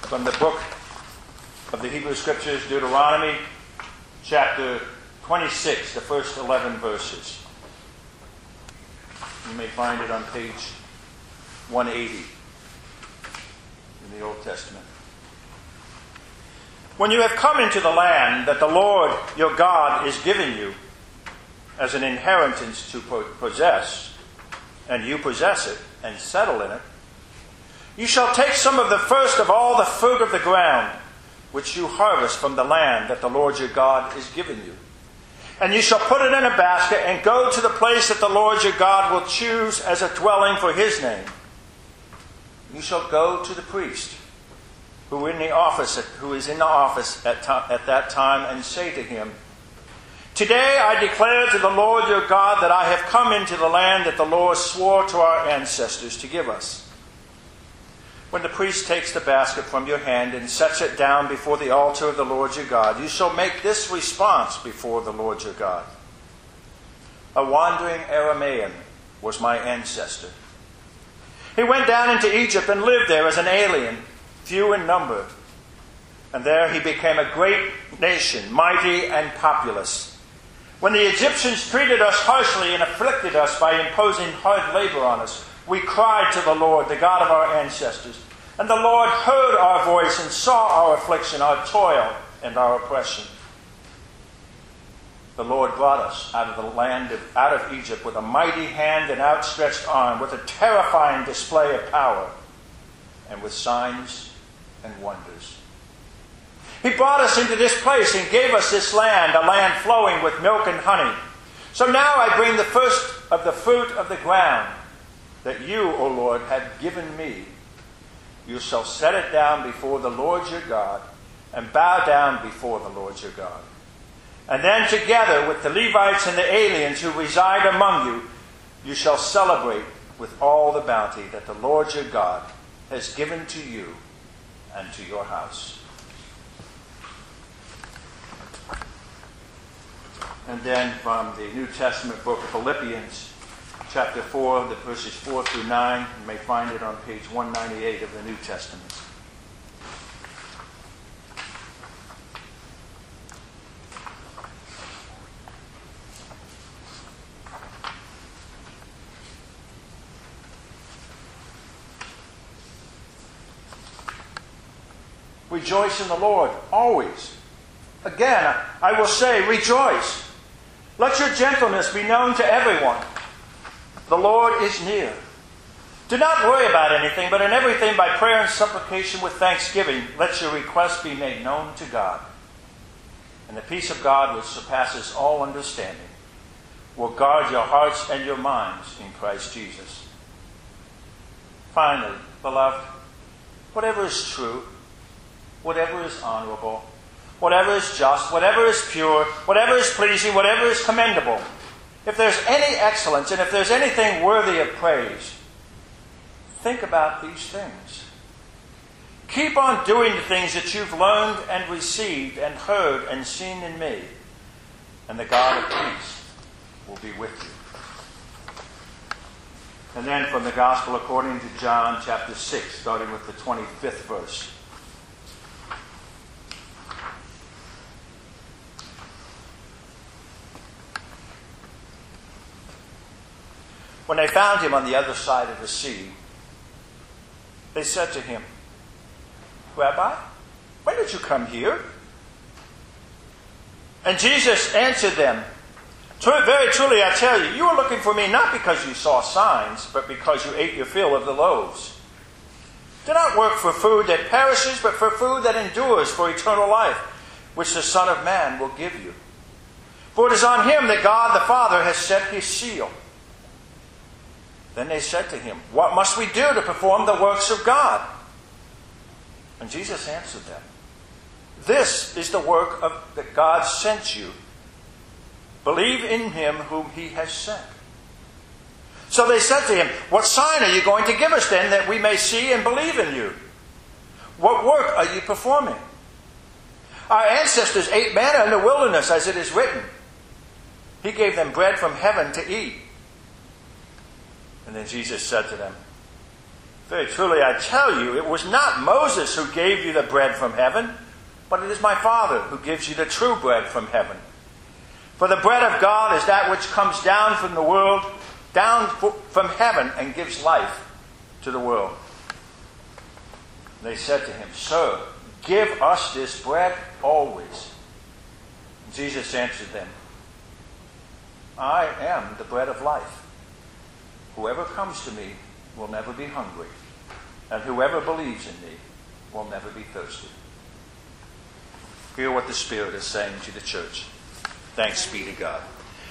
from the book of the Hebrew Scriptures, Deuteronomy chapter 26, the first 11 verses. You may find it on page 180 in the Old Testament. When you have come into the land that the Lord your God is giving you as an inheritance to possess, and you possess it and settle in it, you shall take some of the first of all the fruit of the ground, which you harvest from the land that the Lord your God is giving you. And you shall put it in a basket and go to the place that the Lord your God will choose as a dwelling for his name. You shall go to the priest who is in the office at that time, and say to him, Today I declare to the Lord your God that I have come into the land that the Lord swore to our ancestors to give us. When the priest takes the basket from your hand and sets it down before the altar of the Lord your God, you shall make this response before the Lord your God. A wandering Aramaean was my ancestor. He went down into Egypt and lived there as an alien, few in number. And there he became a great nation, mighty and populous. When the Egyptians treated us harshly and afflicted us by imposing hard labor on us, we cried to the Lord, the God of our ancestors. And the Lord heard our voice and saw our affliction, our toil, and our oppression. The Lord brought us out of Egypt with a mighty hand and outstretched arm, with a terrifying display of power, and with signs and wonders. He brought us into this place and gave us this land, a land flowing with milk and honey. So now I bring the first of the fruit of the ground that you, O Lord, have given me. You shall set it down before the Lord your God, and bow down before the Lord your God. And then together with the Levites and the aliens who reside among you, you shall celebrate with all the bounty that the Lord your God has given to you and to your house. And then from the New Testament book of Philippians, chapter 4, the verses 4 through 9. You may find it on page 198 of the New Testament. Rejoice in the Lord, always. Again, I will say, rejoice. Let your gentleness be known to everyone. The Lord is near. Do not worry about anything, but in everything by prayer and supplication with thanksgiving, let your requests be made known to God. And the peace of God, which surpasses all understanding, will guard your hearts and your minds in Christ Jesus. Finally, beloved, whatever is true, whatever is honorable, whatever is just, whatever is pure, whatever is pleasing, whatever is commendable, if there's any excellence and if there's anything worthy of praise, think about these things. Keep on doing the things that you've learned and received and heard and seen in me, and the God of peace will be with you. And then from the Gospel according to John chapter 6, starting with the 25th verse. When they found him on the other side of the sea, they said to him, Rabbi, when did you come here? And Jesus answered them, Very truly I tell you, you are looking for me not because you saw signs, but because you ate your fill of the loaves. Do not work for food that perishes, but for food that endures for eternal life, which the Son of Man will give you. For it is on him that God the Father has set his seal. Then they said to him, What must we do to perform the works of God? And Jesus answered them, This is the work that God sent you. Believe in him whom he has sent. So they said to him, What sign are you going to give us then, that we may see and believe in you? What work are you performing? Our ancestors ate manna in the wilderness, as it is written. He gave them bread from heaven to eat. And then Jesus said to them, Very truly I tell you, it was not Moses who gave you the bread from heaven, but it is my Father who gives you the true bread from heaven. For the bread of God is that which comes down from the world, down from heaven, and gives life to the world. They said to him, Sir, give us this bread always. Jesus answered them, I am the bread of life. Whoever comes to me will never be hungry, and whoever believes in me will never be thirsty. Hear what the Spirit is saying to the church. Thanks be to God.